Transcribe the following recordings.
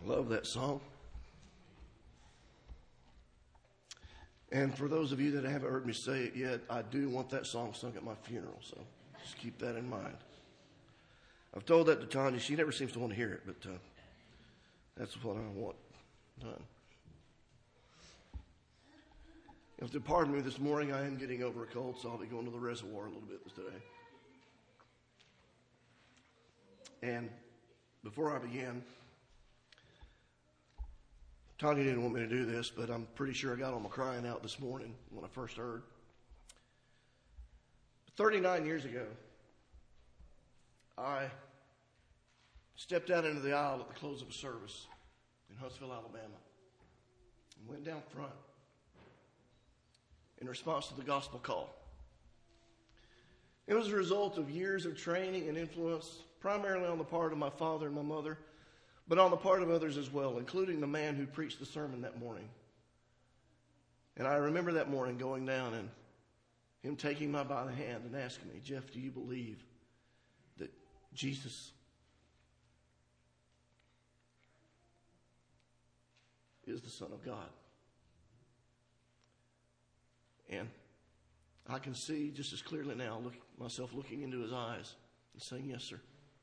Love that song. And for those of you that haven't heard me say it yet, I do want that song sung at my funeral, so just keep that in mind. I've told that to Tanya. She never seems to want to hear it, but that's what I want done. If you'll pardon me this morning, I am getting over a cold, so I'll be going to the reservoir a little bit today. And before I begin, Tanya didn't want me to do this, but I'm pretty sure I got on my crying out this morning when I first heard. 39 years ago, I stepped out into the aisle at the close of a service in Huntsville, Alabama, and went down front in response to the gospel call. It was a result of years of training and influence, primarily on the part of my father and my mother, but on the part of others as well, including the man who preached the sermon that morning. And I remember that morning going down and him taking me by the hand and asking me, "Jeff, do you believe that Jesus is the Son of God?" And I can see just as clearly now myself looking into his eyes and saying, "Yes, sir."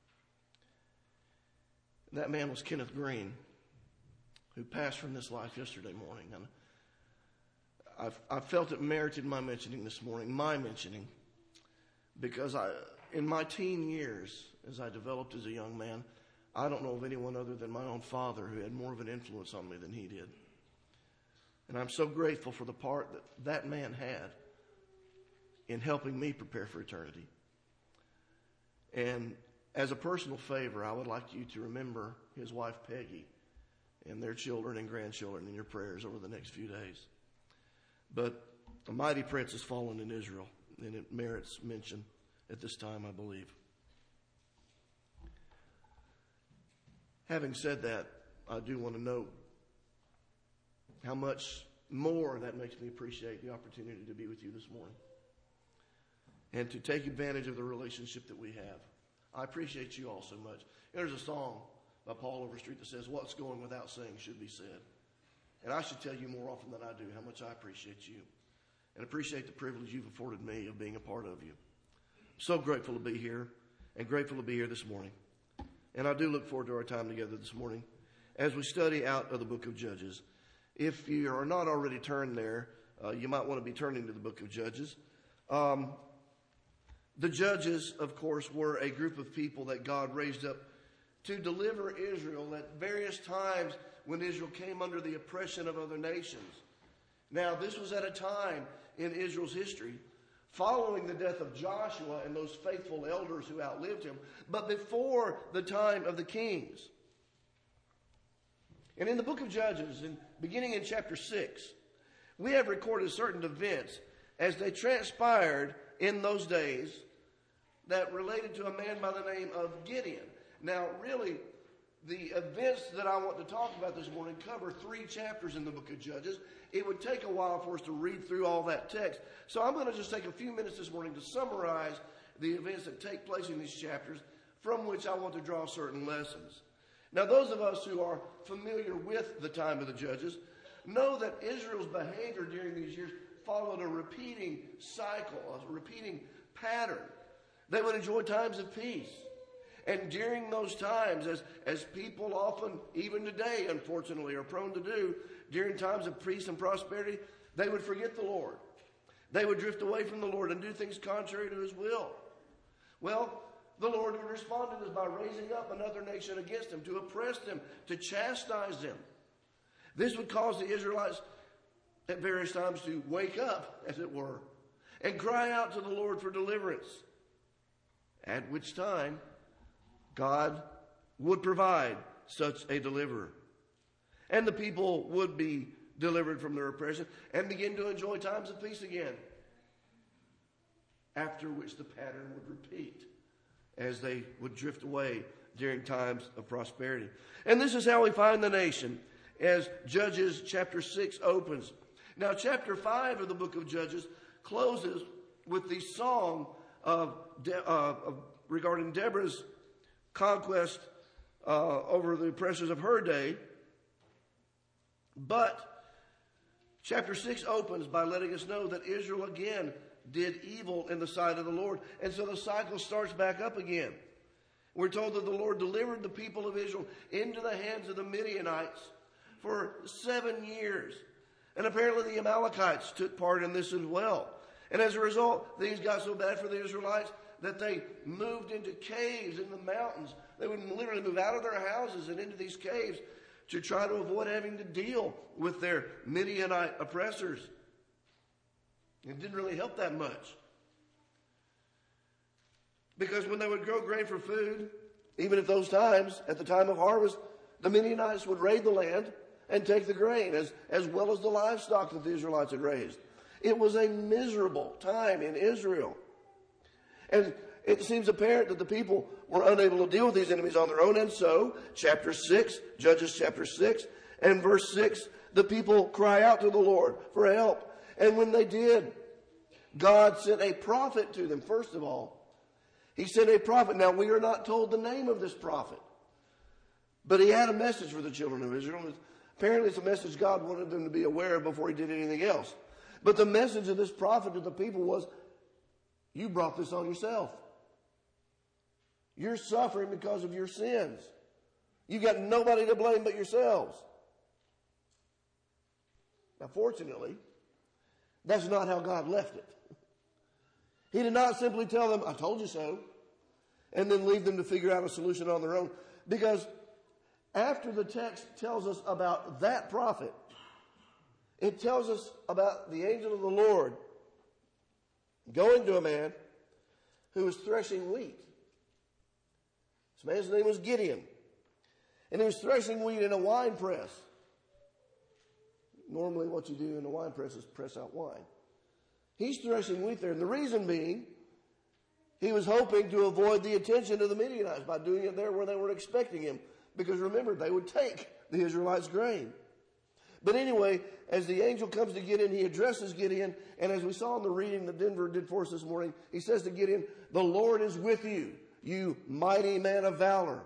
That man was Kenneth Green, who passed from this life yesterday morning. And I felt it merited my mentioning this morning, because in my teen years, as I developed as a young man, I don't know of anyone other than my own father who had more of an influence on me than he did. And I'm so grateful for the part that man had in helping me prepare for eternity. And as a personal favor, I would like you to remember his wife, Peggy, and their children and grandchildren in your prayers over the next few days. But a mighty prince has fallen in Israel, and it merits mention at this time, I believe. Having said that, I do want to note how much more that makes me appreciate the opportunity to be with you this morning and to take advantage of the relationship that we have. I appreciate you all so much. There's a song by Paul Overstreet that says, "What's going without saying should be said." And I should tell you more often than I do how much I appreciate you and appreciate the privilege you've afforded me of being a part of you. I'm so grateful to be here and grateful to be here this morning. And I do look forward to our time together this morning as we study out of the book of Judges. If you are not already turned there, you might want to be turning to the book of Judges. The judges, of course, were a group of people that God raised up to deliver Israel at various times when Israel came under the oppression of other nations. Now, this was at a time in Israel's history following the death of Joshua and those faithful elders who outlived him, but before the time of the kings. And in the book of Judges, beginning in chapter 6, we have recorded certain events as they transpired in those days that related to a man by the name of Gideon. Now, really, the events that I want to talk about this morning cover 3 chapters in the book of Judges. It would take a while for us to read through all that text. So I'm going to just take a few minutes this morning to summarize the events that take place in these chapters, from which I want to draw certain lessons. Now, those of us who are familiar with the time of the Judges know that Israel's behavior during these years followed a repeating cycle, a repeating pattern. They would enjoy times of peace. And during those times, as people often, even today, unfortunately, are prone to do, during times of peace and prosperity, they would forget the Lord. They would drift away from the Lord and do things contrary to his will. Well, the Lord would respond to this by raising up another nation against them, to oppress them, to chastise them. This would cause the Israelites at various times to wake up, as it were, and cry out to the Lord for deliverance. At which time, God would provide such a deliverer. And the people would be delivered from their oppression and begin to enjoy times of peace again. After which the pattern would repeat as they would drift away during times of prosperity. And this is how we find the nation as Judges chapter 6 opens. Now, chapter 5 of the book of Judges closes with the song regarding Deborah's conquest over the oppressors of her day. But chapter 6 opens by letting us know that Israel again did evil in the sight of the Lord. And so the cycle starts back up again. We're told that the Lord delivered the people of Israel into the hands of the Midianites for 7 years. And apparently the Amalekites took part in this as well. And as a result, things got so bad for the Israelites that they moved into caves in the mountains. They would literally move out of their houses and into these caves to try to avoid having to deal with their Midianite oppressors. It didn't really help that much. Because when they would grow grain for food, even at those times, at the time of harvest, the Midianites would raid the land and take the grain as well as the livestock that the Israelites had raised. It was a miserable time in Israel. And it seems apparent that the people were unable to deal with these enemies on their own. And so, chapter 6, Judges chapter 6, and verse 6, the people cry out to the Lord for help. And when they did, God sent a prophet to them, first of all. He sent a prophet. Now, we are not told the name of this prophet. But he had a message for the children of Israel. Apparently, it's a message God wanted them to be aware of before he did anything else. But the message of this prophet to the people was, you brought this on yourself. You're suffering because of your sins. You got nobody to blame but yourselves. Now, fortunately, that's not how God left it. He did not simply tell them, I told you so, and then leave them to figure out a solution on their own. Because after the text tells us about that prophet, it tells us about the angel of the Lord going to a man who was threshing wheat. This man's name was Gideon. And he was threshing wheat in a wine press. Normally what you do in a wine press is press out wine. He's threshing wheat there. And the reason being, he was hoping to avoid the attention of the Midianites by doing it there where they were expecting him. Because remember, they would take the Israelites' grain. But anyway, as the angel comes to Gideon, he addresses Gideon. And as we saw in the reading that Denver did for us this morning, he says to Gideon, the Lord is with you, you mighty man of valor.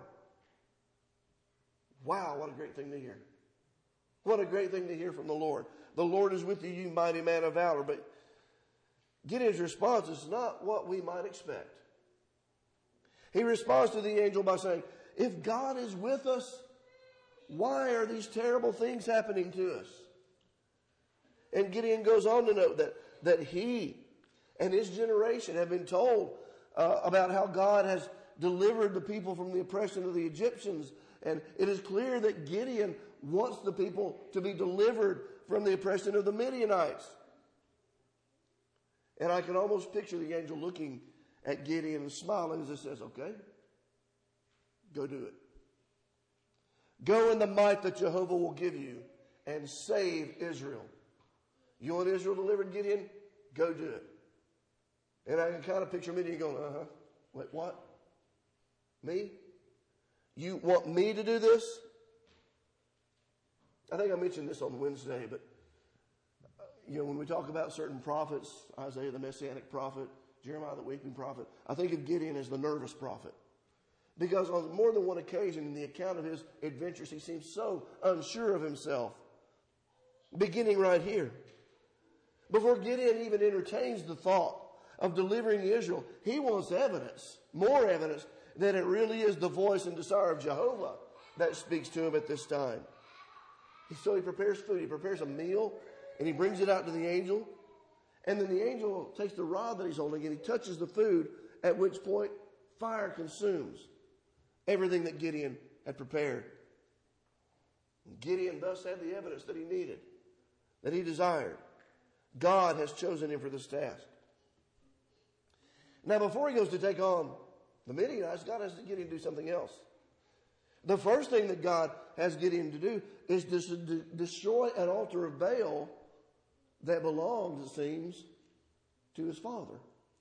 Wow, what a great thing to hear. What a great thing to hear from the Lord. The Lord is with you, you mighty man of valor. But Gideon's response is not what we might expect. He responds to the angel by saying, if God is with us, why are these terrible things happening to us? And Gideon goes on to note that he and his generation have been told about how God has delivered the people from the oppression of the Egyptians. And it is clear that Gideon wants the people to be delivered from the oppression of the Midianites. And I can almost picture the angel looking at Gideon and smiling as he says, okay, go do it. Go in the might that Jehovah will give you and save Israel. You want Israel delivered, Gideon? Go do it. And I can kind of picture Midian going, wait, what? Me? You want me to do this? I think I mentioned this on Wednesday, but when we talk about certain prophets, Isaiah the Messianic prophet, Jeremiah the weeping prophet, I think of Gideon as the nervous prophet. Because on more than one occasion in the account of his adventures, he seems so unsure of himself. Beginning right here. Before Gideon even entertains the thought of delivering Israel, he wants evidence, more evidence, that it really is the voice and desire of Jehovah that speaks to him at this time. So he prepares food. He prepares a meal, and he brings it out to the angel. And then the angel takes the rod that he's holding, and he touches the food, at which point fire consumes everything that Gideon had prepared. Gideon thus had the evidence that he needed, that he desired. God has chosen him for this task. Now, before he goes to take on the Midianites, God has Gideon do something else. The first thing that God has Gideon to do is to destroy an altar of Baal that belonged, it seems, to his father.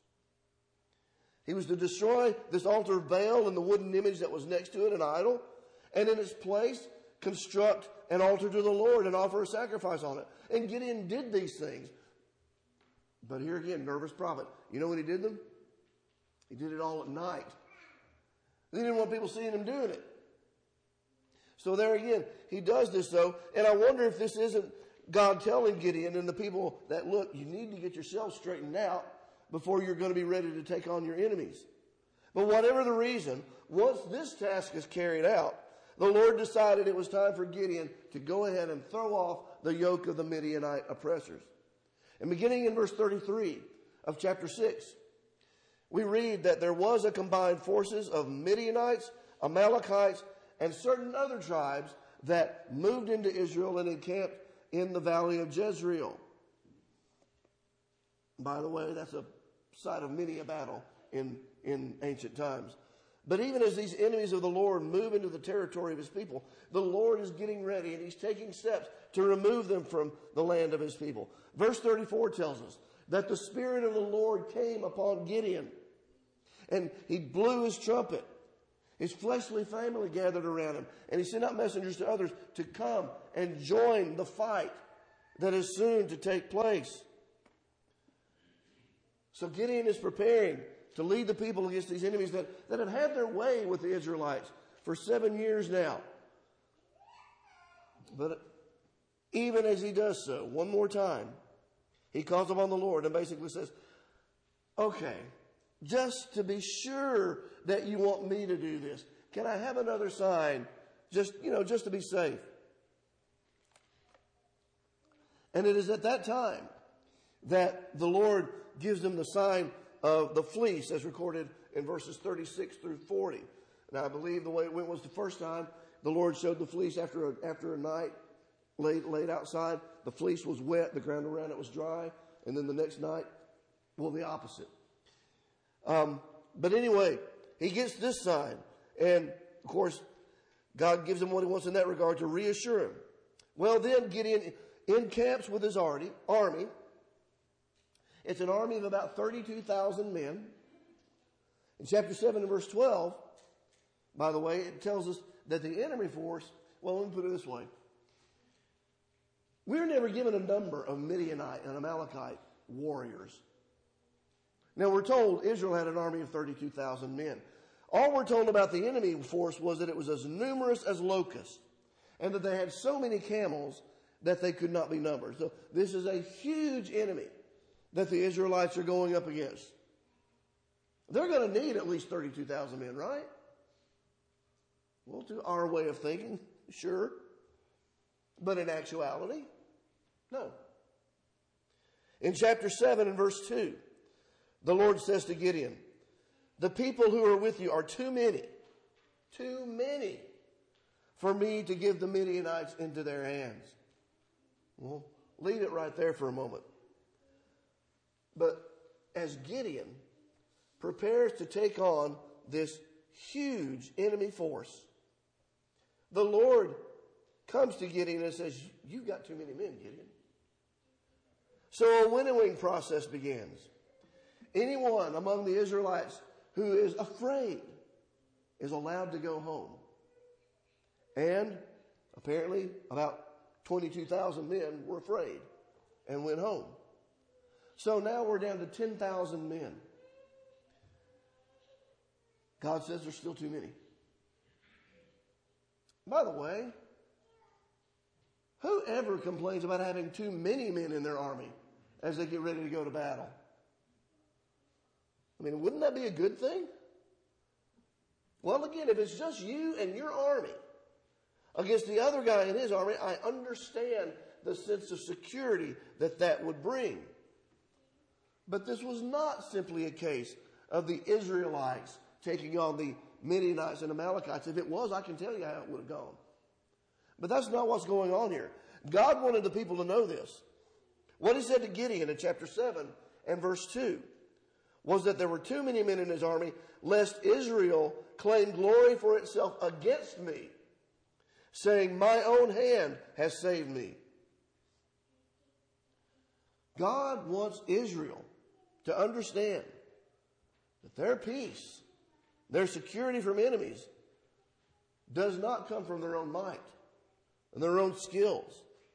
He was to destroy this altar of Baal and the wooden image that was next to it, an idol, and in its place construct an altar to the Lord and offer a sacrifice on it. And Gideon did these things. But here again, nervous prophet. You know when he did them? He did it all at night. He didn't want people seeing him doing it. So there again, he does this though. And I wonder if this isn't God telling Gideon and the people that, look, you need to get yourself straightened out before you're going to be ready to take on your enemies. But whatever the reason, once this task is carried out, the Lord decided it was time for Gideon to go ahead and throw off the yoke of the Midianite oppressors. And beginning in verse 33 of chapter 6, we read that there was a combined forces of Midianites, Amalekites, and certain other tribes that moved into Israel and encamped in the valley of Jezreel. By the way, that's a site of many a battle in ancient times. But even as these enemies of the Lord move into the territory of his people, the Lord is getting ready and he's taking steps to remove them from the land of his people. Verse 34 tells us that the Spirit of the Lord came upon Gideon and he blew his trumpet. His fleshly family gathered around him and he sent out messengers to others to come and join the fight that is soon to take place. So Gideon is preparing to lead the people against these enemies that have had their way with the Israelites for 7 years now. But even as he does so, one more time, he calls upon the Lord and basically says, okay, just to be sure that you want me to do this, can I have another sign just to be safe? And it is at that time that the Lord gives them the sign of the fleece as recorded in verses 36 through 40. Now I believe the way it went was the first time the Lord showed the fleece after a night laid outside. The fleece was wet, the ground around it was dry, and then the next night, well, the opposite. But anyway, he gets this sign, and of course, God gives him what he wants in that regard to reassure him. Well, then Gideon encamps with his army. It's an army of about 32,000 men. In chapter 7 and verse 12, by the way, it tells us that the enemy force, well, let me put it this way. We're never given a number of Midianite and Amalekite warriors. Now, we're told Israel had an army of 32,000 men. All we're told about the enemy force was that it was as numerous as locusts and that they had so many camels that they could not be numbered. So this is a huge enemy that the Israelites are going up against. They're going to need at least 32,000 men, right? Well, to our way of thinking, sure. But in actuality, no. In chapter 7 and verse 2, the Lord says to Gideon, the people who are with you are too many for me to give the Midianites into their hands. Well, leave it right there for a moment. But as Gideon prepares to take on this huge enemy force, the Lord comes to Gideon and says, you've got too many men, Gideon. So a winnowing process begins. Anyone among the Israelites who is afraid is allowed to go home. And apparently about 22,000 men were afraid and went home. So now we're down to 10,000 men. God says there's still too many. By the way, whoever complains about having too many men in their army as they get ready to go to battle? I mean, wouldn't that be a good thing? Well, again, if it's just you and your army against the other guy in his army, I understand the sense of security that would bring. But this was not simply a case of the Israelites taking on the Midianites and Amalekites. If it was, I can tell you how it would have gone. But that's not what's going on here. God wanted the people to know this. What he said to Gideon in chapter 7 and verse 2 was that there were too many men in his army, lest Israel claim glory for itself against me, saying, my own hand has saved me. God wants Israel to understand that their peace, their security from enemies, does not come from their own might and their own skills.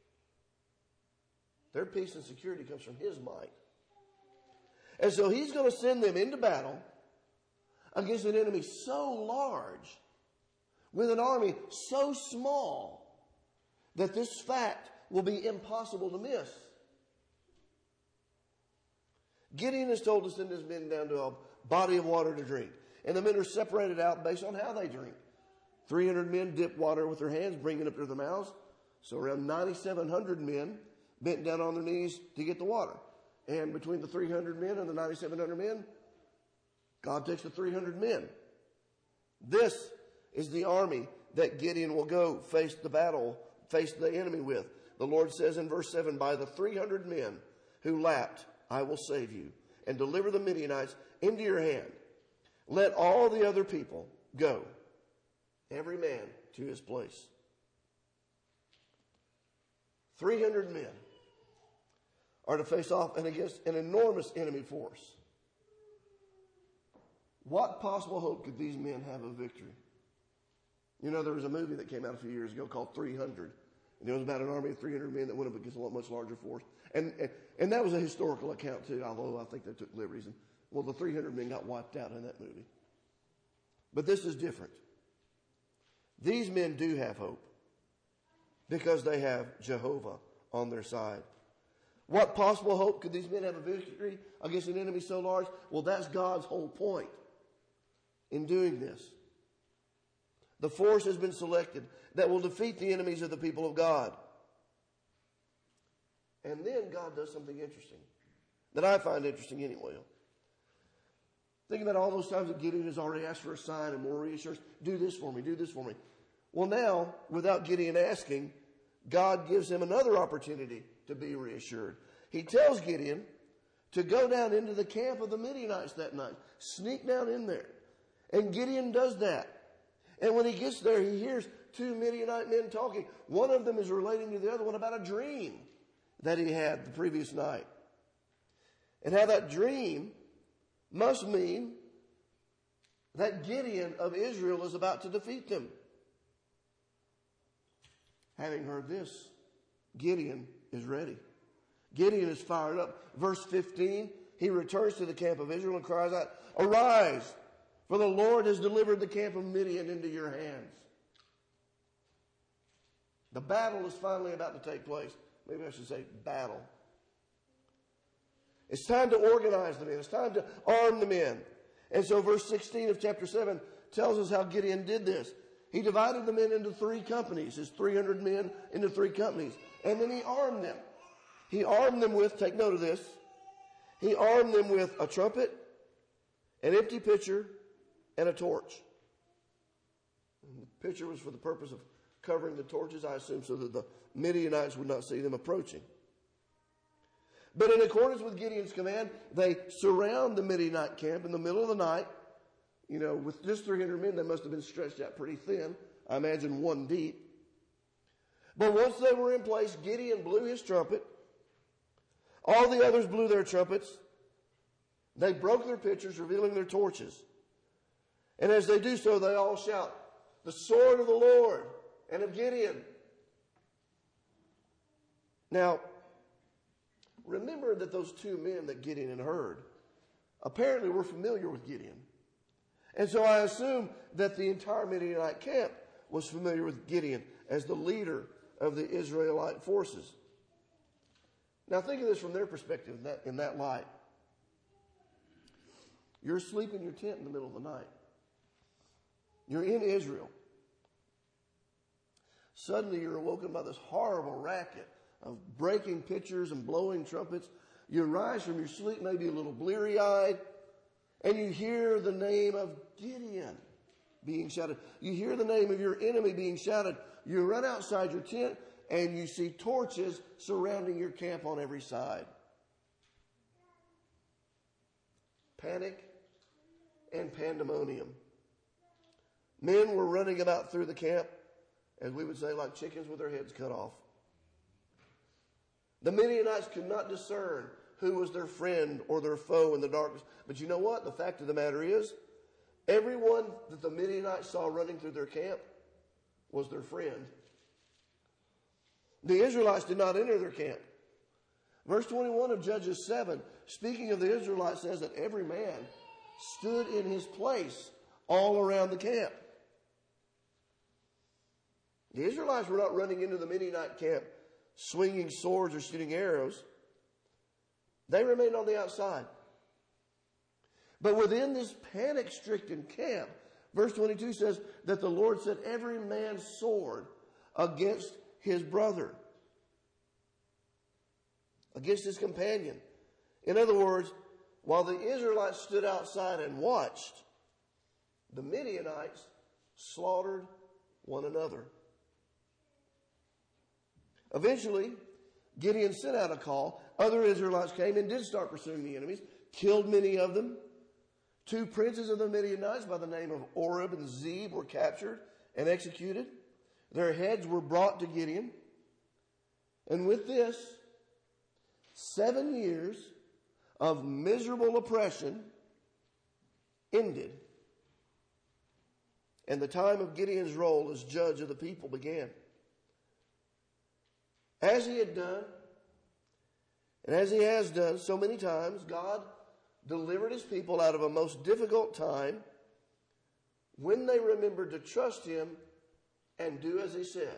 Their peace and security comes from his might. And so he's going to send them into battle against an enemy so large, with an army so small that this fact will be impossible to miss. Gideon is told to send his men down to a body of water to drink. And the men are separated out based on how they drink. 300 men dip water with their hands, bring it up to their mouths. So around 9,700 men bent down on their knees to get the water. And between the 300 men and the 9,700 men, God takes the 300 men. This is the army that Gideon will go face the enemy with. The Lord says in verse 7, by the 300 men who lapped, I will save you and deliver the Midianites into your hand. Let all the other people go, every man to his place. 300 men are to face off and against an enormous enemy force. What possible hope could these men have of victory? You know, there was a movie that came out a few years ago called 300. And it was about an army of 300 men that went up against a much larger force. And that was a historical account too, although I think they took liberties. And, well, the 300 men got wiped out in that movie. But this is different. These men do have hope because they have Jehovah on their side. What possible hope could these men have of victory against an enemy so large? Well, that's God's whole point in doing this. The force has been selected that will defeat the enemies of the people of God. And then God does something interesting that I find interesting anyway. Think about all those times that Gideon has already asked for a sign and more reassurance. Do this for me, do this for me. Well, now, without Gideon asking, God gives him another opportunity to be reassured. He tells Gideon to go down into the camp of the Midianites that night. Sneak down in there. And Gideon does that. And when he gets there, he hears two Midianite men talking. One of them is relating to the other one about a dream that he had the previous night. And how that dream must mean that Gideon of Israel is about to defeat them. Having heard this, Gideon is ready. Gideon is fired up. Verse 15, he returns to the camp of Israel and cries out, arise, for the Lord has delivered the camp of Midian into your hands. The battle is finally about to take place. Maybe I should say battle. It's time to organize the men. It's time to arm the men. And so verse 16 of chapter 7 tells us how Gideon did this. He divided the men into 3 companies, his 300 men into 3 companies. And then he armed them. He armed them with, take note of this, he armed them with a trumpet, an empty pitcher, and a torch. And the pitcher was for the purpose of covering the torches, I assume, so that the Midianites would not see them approaching. But in accordance with Gideon's command, they surround the Midianite camp in the middle of the night. You know, with just 300 men, they must have been stretched out pretty thin. I imagine 1 deep. But once they were in place, Gideon blew his trumpet. All the others blew their trumpets. They broke their pitchers, revealing their torches. And as they do so, they all shout, the sword of the Lord and of Gideon. Now, remember that those 2 men that Gideon had heard apparently were familiar with Gideon. And so I assume that the entire Midianite camp was familiar with Gideon as the leader of the Israelite forces. Now think of this from their perspective in that light. You're asleep in your tent in the middle of the night. You're in Israel. Suddenly you're awoken by this horrible racket of breaking pitchers and blowing trumpets. You rise from your sleep, maybe a little bleary-eyed, and you hear the name of Gideon being shouted. You hear the name of your enemy being shouted. You run outside your tent, and you see torches surrounding your camp on every side. Panic and pandemonium. Men were running about through the camp, as we would say, like chickens with their heads cut off. The Midianites could not discern who was their friend or their foe in the darkness. But you know what? The fact of the matter is, everyone that the Midianites saw running through their camp was their friend. The Israelites did not enter their camp. Verse 21 of Judges 7, speaking of the Israelites, says that every man stood in his place all around the camp. The Israelites were not running into the Midianite camp swinging swords or shooting arrows. They remained on the outside. But within this panic-stricken camp, verse 22 says that the Lord set every man's sword against his brother, against his companion. In other words, while the Israelites stood outside and watched, the Midianites slaughtered one another. Eventually, Gideon sent out a call. Other Israelites came and did start pursuing the enemies, killed many of them. 2 princes of the Midianites by the name of Oreb and Zeb were captured and executed. Their heads were brought to Gideon. And with this, 7 years of miserable oppression ended. And the time of Gideon's role as judge of the people began. As he had done, and as he has done so many times, God delivered his people out of a most difficult time when they remembered to trust him and do as he said.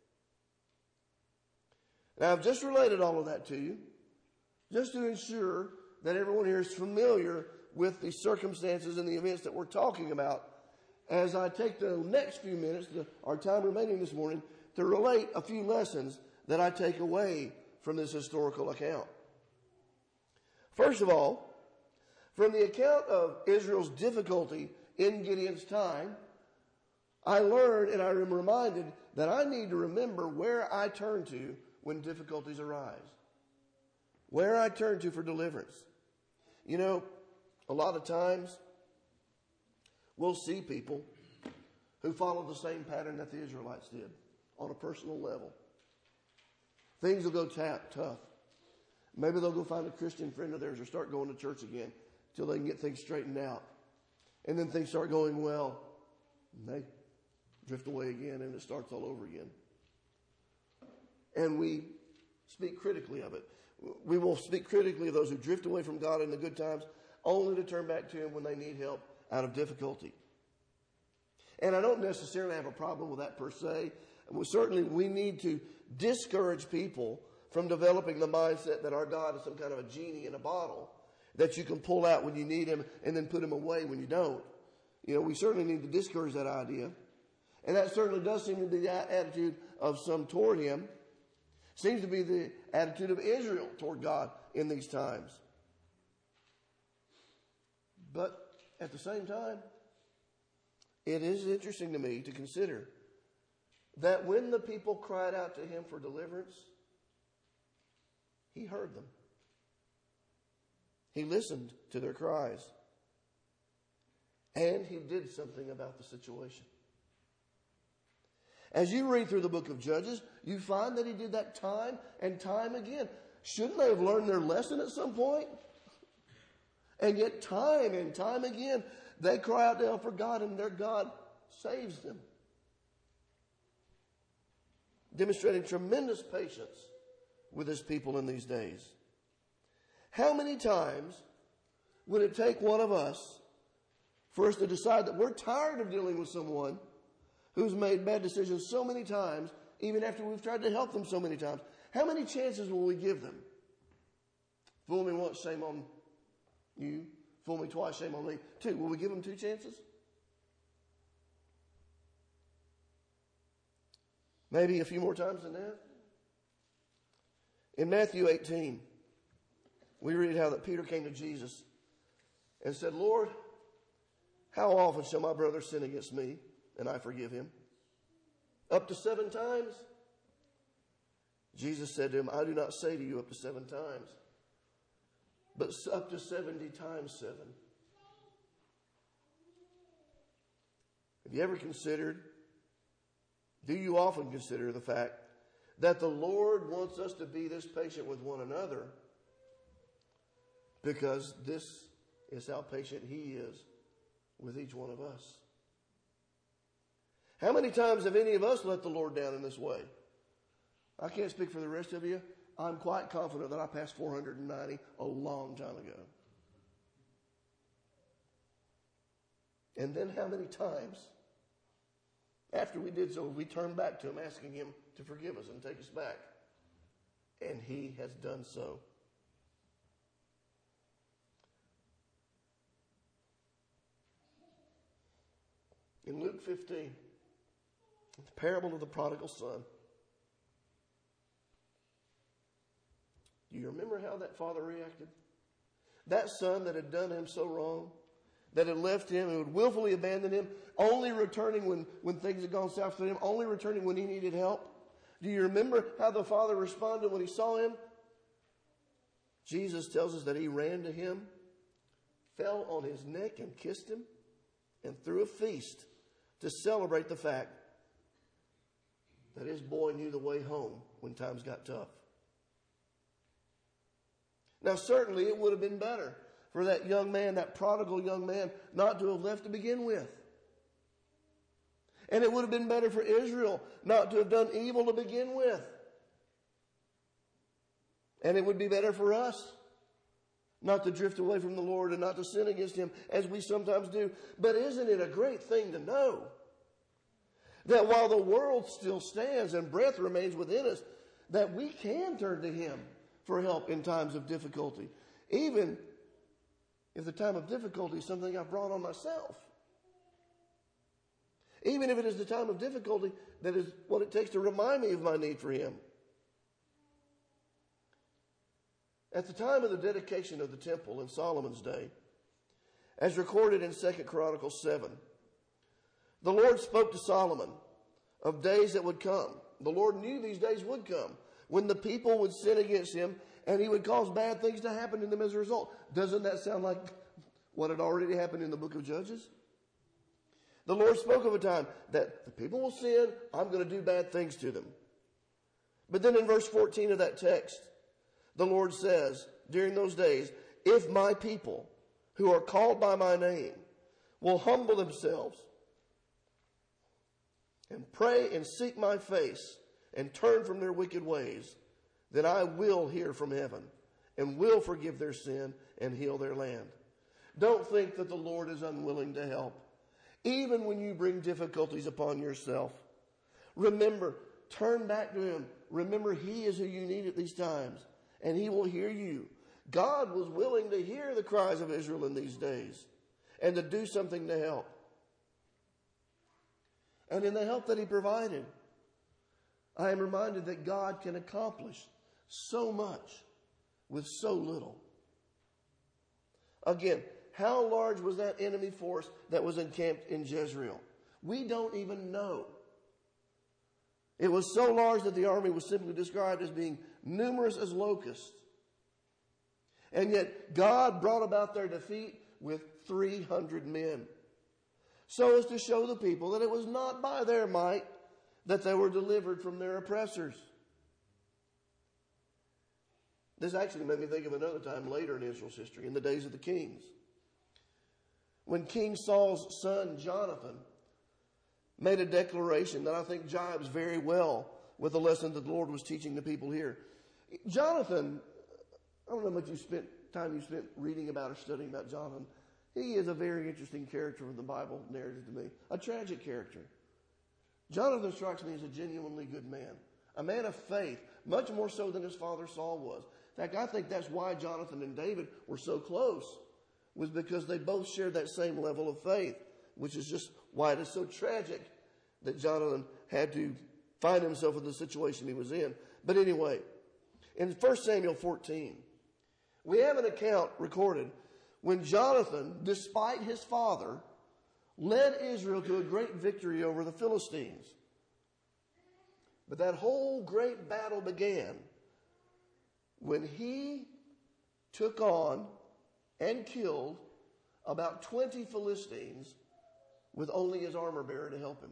Now, I've just related all of that to you, just to ensure that everyone here is familiar with the circumstances and the events that we're talking about, as I take the next few minutes, our time remaining this morning, to relate a few lessons that I take away from this historical account. First of all, from the account of Israel's difficulty in Gideon's time, I learned and I am reminded that I need to remember where I turn to when difficulties arise. Where I turn to for deliverance. You know, a lot of times we'll see people who follow the same pattern that the Israelites did on a personal level. Things will go tough. Maybe they'll go find a Christian friend of theirs or start going to church again till they can get things straightened out. And then things start going well. And they drift away again and it starts all over again. And we speak critically of it. We will speak critically of those who drift away from God in the good times only to turn back to him when they need help out of difficulty. And I don't necessarily have a problem with that per se. Certainly we need to discourage people from developing the mindset that our God is some kind of a genie in a bottle that you can pull out when you need him and then put him away when you don't. You know, we certainly need to discourage that idea. And that certainly does seem to be the attitude of some toward him. Seems to be the attitude of Israel toward God in these times. But at the same time, it is interesting to me to consider that when the people cried out to him for deliverance, he heard them. He listened to their cries. And he did something about the situation. As you read through the book of Judges, you find that he did that time and time again. Shouldn't they have learned their lesson at some point? And yet time and time again, they cry out to him for God and their God saves them. Demonstrating tremendous patience with his people in these days. How many times would it take one of us for us to decide that we're tired of dealing with someone who's made bad decisions so many times, even after we've tried to help them so many times? How many chances will we give them? Fool me once, shame on you. Fool me twice, shame on me. 2. Will we give them 2 chances? Maybe a few more times than that. In Matthew 18, we read how that Peter came to Jesus and said, Lord, how often shall my brother sin against me and I forgive him? Up to 7 times? Jesus said to him, I do not say to you up to 7 times, but up to 70 times 7. Have you ever considered, do you often consider the fact that the Lord wants us to be this patient with one another because this is how patient he is with each one of us? How many times have any of us let the Lord down in this way? I can't speak for the rest of you. I'm quite confident that I passed 490 a long time ago. And then how many times after we did so, we turned back to him, asking him to forgive us and take us back. And he has done so. In Luke 15, the parable of the prodigal son. Do you remember how that father reacted? That son that had done him so wrong, that had left him and would willfully abandon him, only returning when things had gone south for him, only returning when he needed help. Do you remember how the father responded when he saw him? Jesus tells us that he ran to him, fell on his neck and kissed him, and threw a feast to celebrate the fact that his boy knew the way home when times got tough. Now, certainly it would have been better for that young man, that prodigal young man, not to have left to begin with. And it would have been better for Israel not to have done evil to begin with. And it would be better for us not to drift away from the Lord and not to sin against him as we sometimes do. But isn't it a great thing to know that while the world still stands and breath remains within us, that we can turn to him for help in times of difficulty, even if the time of difficulty is something I've brought on myself. Even if it is the time of difficulty that is what it takes to remind me of my need for him. At the time of the dedication of the temple in Solomon's day, as recorded in 2 Chronicles 7, the Lord spoke to Solomon of days that would come. The Lord knew these days would come when the people would sin against him and he would cause bad things to happen to them as a result. Doesn't that sound like what had already happened in the book of Judges? The Lord spoke of a time that the people will sin, I'm going to do bad things to them. But then in verse 14 of that text, the Lord says, during those days, if my people who are called by my name will humble themselves and pray and seek my face and turn from their wicked ways, then I will hear from heaven and will forgive their sin and heal their land. Don't think that the Lord is unwilling to help. Even when you bring difficulties upon yourself, remember, turn back to him. Remember, he is who you need at these times, and he will hear you. God was willing to hear the cries of Israel in these days and to do something to help. And in the help that he provided, I am reminded that God can accomplish so much with so little. Again, how large was that enemy force that was encamped in Jezreel? We don't even know. It was so large that the army was simply described as being numerous as locusts. And yet God brought about their defeat with 300 men, so as to show the people that it was not by their might that they were delivered from their oppressors. This actually made me think of another time later in Israel's history, in the days of the kings, when King Saul's son Jonathan made a declaration that I think jibes very well with the lesson that the Lord was teaching the people here. Jonathan, I don't know how much time you spent reading about or studying about Jonathan. He is a very interesting character in the Bible narrative to me. A tragic character. Jonathan strikes me as a genuinely good man. A man of faith, much more so than his father Saul was. In fact, I think that's why Jonathan and David were so close, was because they both shared that same level of faith, which is just why it is so tragic that Jonathan had to find himself in the situation he was in. But anyway, in 1 Samuel 14, we have an account recorded when Jonathan, despite his father, led Israel to a great victory over the Philistines. But that whole great battle began when he took on and killed about 20 Philistines with only his armor bearer to help him.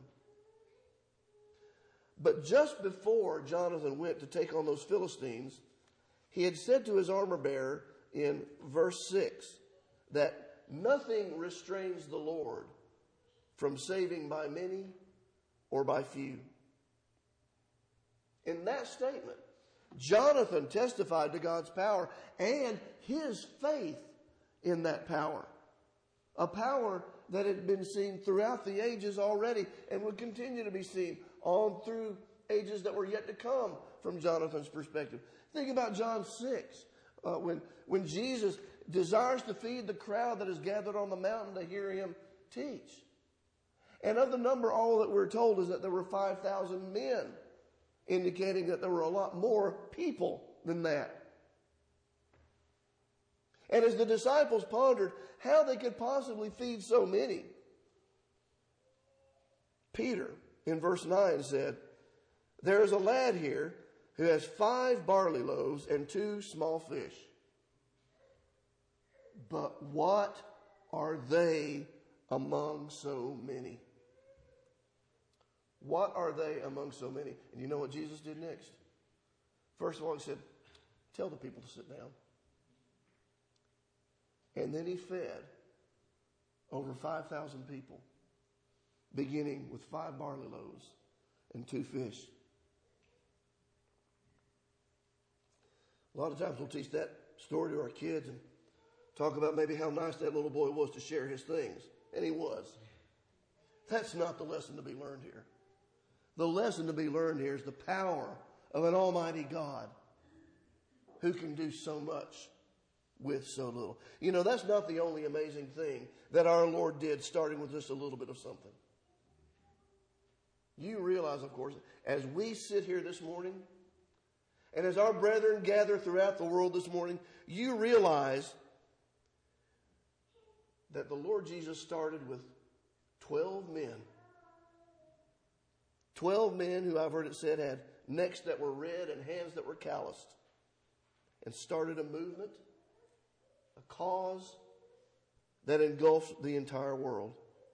But just before Jonathan went to take on those Philistines, he had said to his armor bearer in verse 6 that nothing restrains the Lord from saving by many or by few. In that statement, Jonathan testified to God's power and his faith in that power. A power that had been seen throughout the ages already and would continue to be seen on through ages that were yet to come from Jonathan's perspective. Think about John 6, when Jesus desires to feed the crowd that is gathered on the mountain to hear him teach. And of the number, all that we're told is that there were 5,000 men, indicating that there were a lot more people than that. And as the disciples pondered how they could possibly feed so many, Peter, in verse 9, said, "There is a lad here who has 5 barley loaves and 2 small fish. But what are they among so many?" What are they among so many? And you know what Jesus did next? First of all, he said, "Tell the people to sit down." And then he fed over 5,000 people, beginning with 5 barley loaves and 2 fish. A lot of times we'll teach that story to our kids and talk about maybe how nice that little boy was to share his things. And he was. That's not the lesson to be learned here. The lesson to be learned here is the power of an almighty God who can do so much with so little. You know, that's not the only amazing thing that our Lord did, starting with just a little bit of something. You realize, of course, as we sit here this morning, and as our brethren gather throughout the world this morning, you realize that the Lord Jesus started with 12 men. 12 men who, I've heard it said, had necks that were red and hands that were calloused, and started a movement, a cause that engulfed the entire world.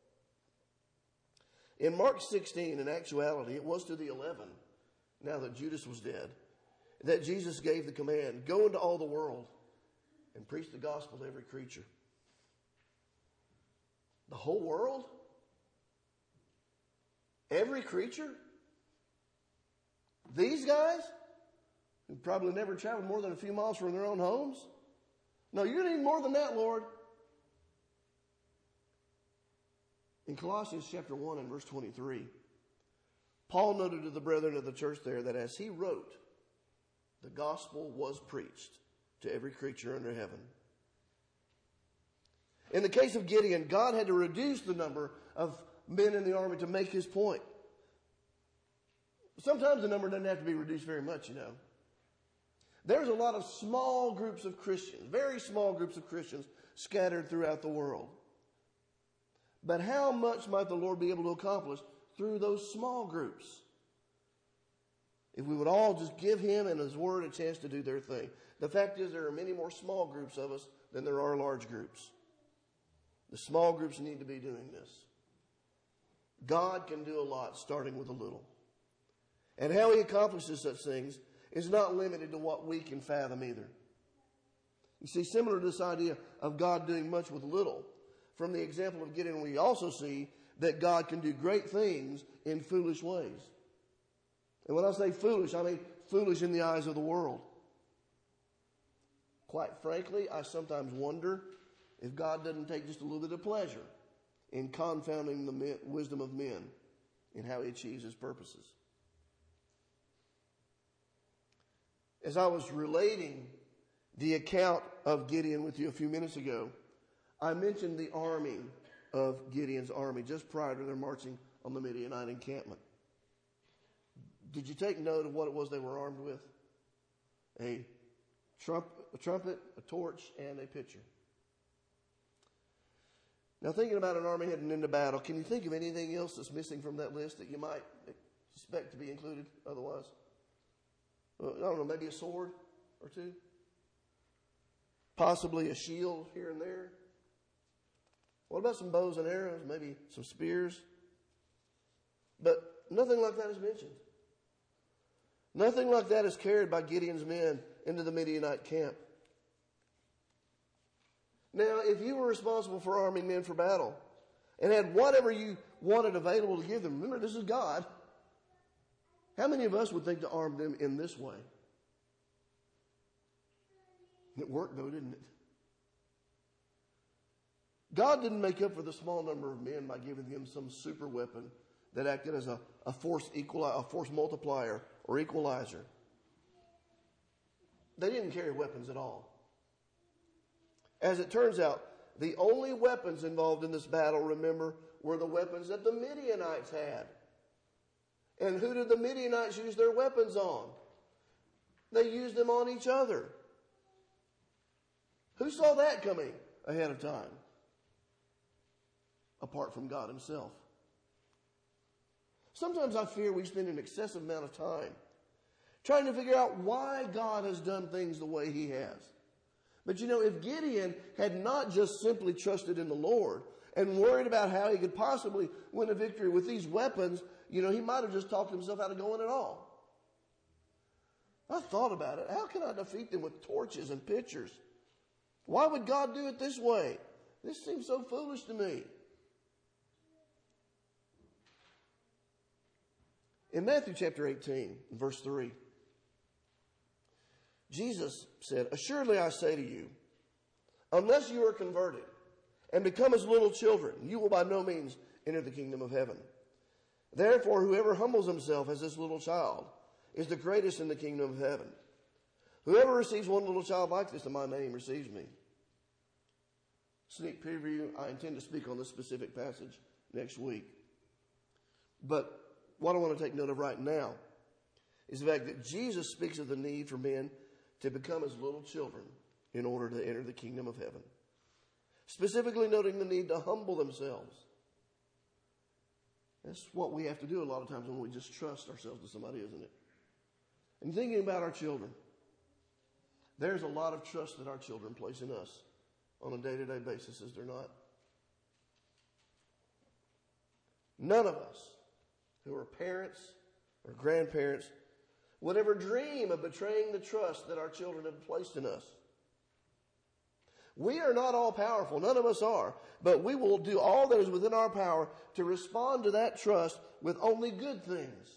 In Mark 16, in actuality, it was to the 11, now that Judas was dead, that Jesus gave the command, "Go into all the world and preach the gospel to every creature." The whole world? Every creature? These guys, who probably never traveled more than a few miles from their own homes? No, you're going to need more than that, Lord. In Colossians chapter 1 and verse 23, Paul noted to the brethren of the church there that as he wrote, the gospel was preached to every creature under heaven. In the case of Gideon, God had to reduce the number of men in the army to make his point. Sometimes the number doesn't have to be reduced very much, you know. There's a lot of small groups of Christians, very small groups of Christians scattered throughout the world. But how much might the Lord be able to accomplish through those small groups if we would all just give him and his word a chance to do their thing? The fact is, there are many more small groups of us than there are large groups. The small groups need to be doing this. God can do a lot starting with a little. And how he accomplishes such things is not limited to what we can fathom either. You see, similar to this idea of God doing much with little, from the example of Gideon, we also see that God can do great things in foolish ways. And when I say foolish, I mean foolish in the eyes of the world. Quite frankly, I sometimes wonder if God doesn't take just a little bit of pleasure in confounding the wisdom of men in how he achieves his purposes. As I was relating the account of Gideon with you a few minutes ago, I mentioned the arming of Gideon's army just prior to their marching on the Midianite encampment. Did you take note of what it was they were armed with? A trumpet, a torch, and a pitcher. Now, thinking about an army heading into battle, can you think of anything else that's missing from that list that you might suspect to be included otherwise? I don't know, maybe a sword or two? Possibly a shield here and there? What about some bows and arrows, maybe some spears? But nothing like that is mentioned. Nothing like that is carried by Gideon's men into the Midianite camp. Now, if you were responsible for arming men for battle and had whatever you wanted available to give them, remember, this is God. How many of us would think to arm them in this way? It worked, though, didn't it? God didn't make up for the small number of men by giving them some super weapon that acted as a force multiplier or equalizer. They didn't carry weapons at all. As it turns out, the only weapons involved in this battle, remember, were the weapons that the Midianites had. And who did the Midianites use their weapons on? They used them on each other. Who saw that coming ahead of time? Apart from God himself. Sometimes I fear we spend an excessive amount of time trying to figure out why God has done things the way he has. But you know, if Gideon had not just simply trusted in the Lord and worried about how he could possibly win a victory with these weapons, you know, he might have just talked himself out of going at all. I thought about it. How can I defeat them with torches and pitchers? Why would God do it this way? This seems so foolish to me. In Matthew chapter 18, verse 3, Jesus said, "Assuredly I say to you, unless you are converted and become as little children, you will by no means enter the kingdom of heaven. Therefore, whoever humbles himself as this little child is the greatest in the kingdom of heaven. Whoever receives one little child like this in my name receives me." Sneak preview, I intend to speak on this specific passage next week. But what I want to take note of right now is the fact that Jesus speaks of the need for men to become as little children in order to enter the kingdom of heaven. Specifically noting the need to humble themselves. That's what we have to do a lot of times when we just trust ourselves to somebody, isn't it? And thinking about our children, there's a lot of trust that our children place in us on a day-to-day basis, is there not? None of us who are parents or grandparents would ever dream of betraying the trust that our children have placed in us. We are not all powerful. None of us are. But we will do all that is within our power to respond to that trust with only good things.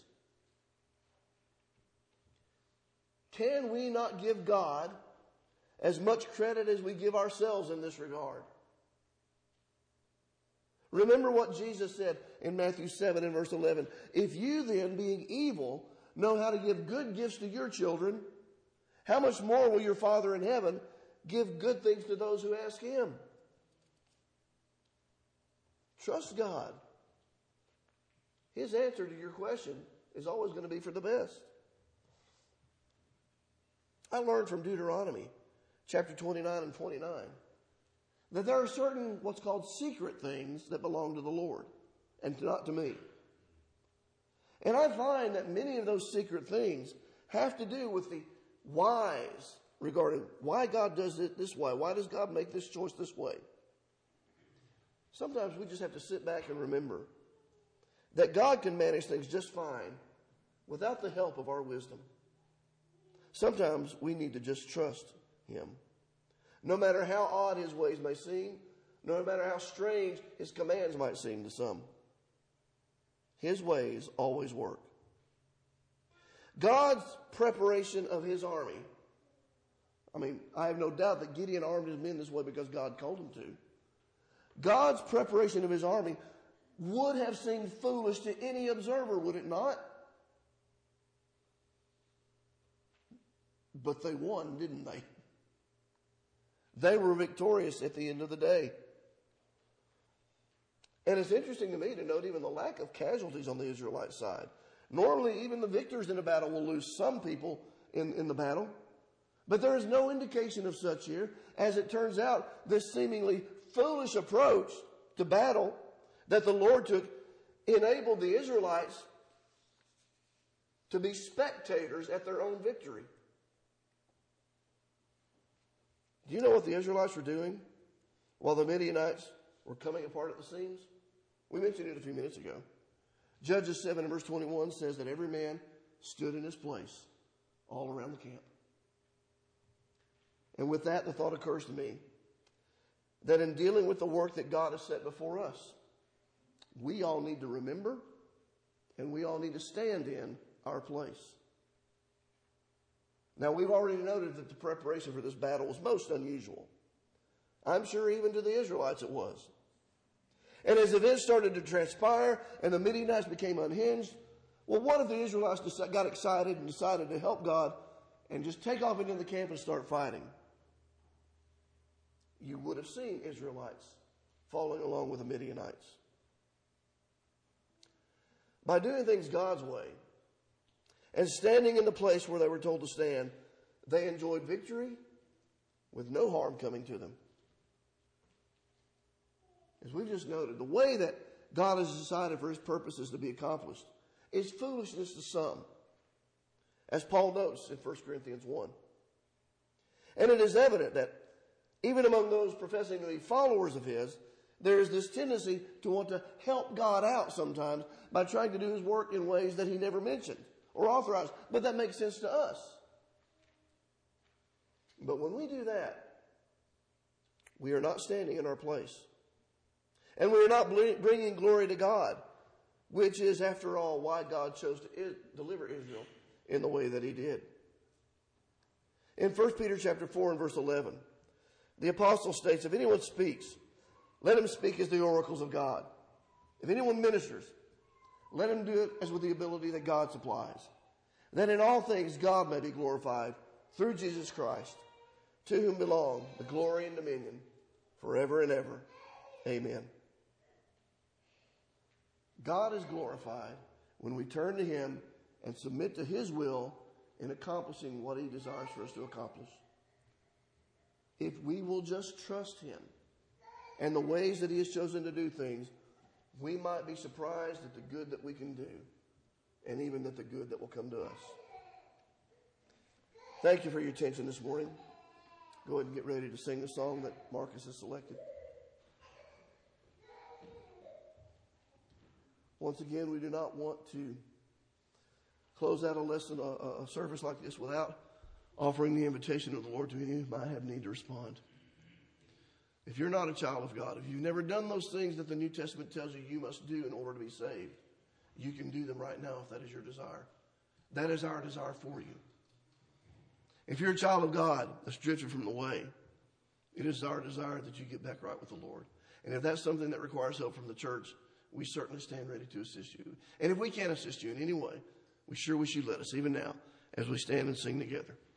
Can we not give God as much credit as we give ourselves in this regard? Remember what Jesus said in Matthew 7 and verse 11. "If you then, being evil, know how to give good gifts to your children, how much more will your Father in heaven give good things to those who ask him?" Trust God. His answer to your question is always going to be for the best. I learned from Deuteronomy chapter 29 and 29 that there are certain what's called secret things that belong to the Lord and not to me. And I find that many of those secret things have to do with the whys regarding why God does it this way. Why does God make this choice this way? Sometimes we just have to sit back and remember that God can manage things just fine without the help of our wisdom. Sometimes we need to just trust him. No matter how odd his ways may seem, no matter how strange his commands might seem to some, his ways always work. God's preparation of his army. I have no doubt that Gideon armed his men this way because God told him to. God's preparation of his army would have seemed foolish to any observer, would it not? But they won, didn't they? They were victorious at the end of the day. And it's interesting to me to note even the lack of casualties on the Israelite side. Normally, even the victors in a battle will lose some people in the battle. But there is no indication of such here. As it turns out, this seemingly foolish approach to battle that the Lord took enabled the Israelites to be spectators at their own victory. Do you know what the Israelites were doing while the Midianites were coming apart at the seams? We mentioned it a few minutes ago. Judges 7 and verse 21 says that every man stood in his place all around the camp. And with that, the thought occurs to me that in dealing with the work that God has set before us, we all need to remember and we all need to stand in our place. Now, we've already noted that the preparation for this battle was most unusual. I'm sure even to the Israelites it was. And as events started to transpire and the Midianites became unhinged, well, what if the Israelites got excited and decided to help God and just take off into the camp and start fighting? You would have seen Israelites following along with the Midianites. By doing things God's way and standing in the place where they were told to stand, they enjoyed victory with no harm coming to them. As we've just noted, the way that God has decided for his purposes to be accomplished is foolishness to some, as Paul notes in 1 Corinthians 1. And it is evident that even among those professing to be followers of his, there is this tendency to want to help God out sometimes by trying to do his work in ways that he never mentioned or authorized. But that makes sense to us. But when we do that, we are not standing in our place. And we are not bringing glory to God, which is, after all, why God chose to deliver Israel in the way that he did. In 1 Peter chapter 4 and verse 11, the apostle states, if anyone speaks, let him speak as the oracles of God. If anyone ministers, let him do it as with the ability that God supplies, that in all things God may be glorified through Jesus Christ, to whom belong the glory and dominion forever and ever. Amen. God is glorified when we turn to him and submit to his will in accomplishing what he desires for us to accomplish. If we will just trust him and the ways that he has chosen to do things, we might be surprised at the good that we can do and even at the good that will come to us. Thank you for your attention this morning. Go ahead and get ready to sing the song that Marcus has selected. Once again, we do not want to close out a lesson, a service like this without offering the invitation of the Lord to any who might have need to respond. If you're not a child of God, if you've never done those things that the New Testament tells you you must do in order to be saved, you can do them right now if that is your desire. That is our desire for you. If you're a child of God that's drifted from the way, it is our desire that you get back right with the Lord. And if that's something that requires help from the church, we certainly stand ready to assist you. And if we can't assist you in any way, we sure wish you'd let us, even now, as we stand and sing together.